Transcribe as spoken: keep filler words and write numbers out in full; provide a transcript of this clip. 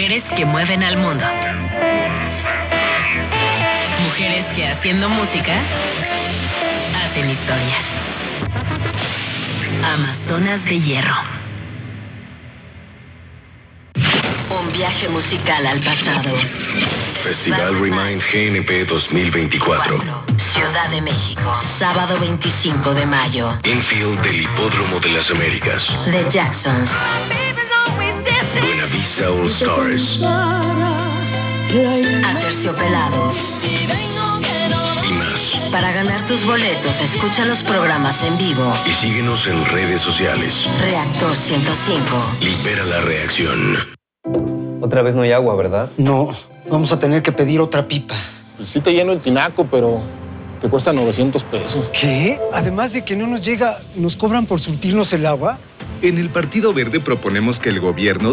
Mujeres que mueven al mundo. Mujeres que haciendo música hacen historia. Amazonas de Hierro. Un viaje musical al pasado. Festival Remind G N P dos mil veinticuatro. Ciudad de México. Sábado veinticinco de mayo. Infield del Hipódromo de las Américas. The Jacksons. Buenavista All Stars. Aterciopelados. Y más. Para ganar tus boletos, escucha los programas en vivo. Y síguenos en redes sociales. Reactor ciento cinco. Libera la reacción. Otra vez no hay agua, ¿verdad? No, vamos a tener que pedir otra pipa. Pues sí te lleno el tinaco, pero te cuesta novecientos pesos. ¿Qué? Además de que no nos llega, ¿nos cobran por surtirnos el agua? En el Partido Verde proponemos que el gobierno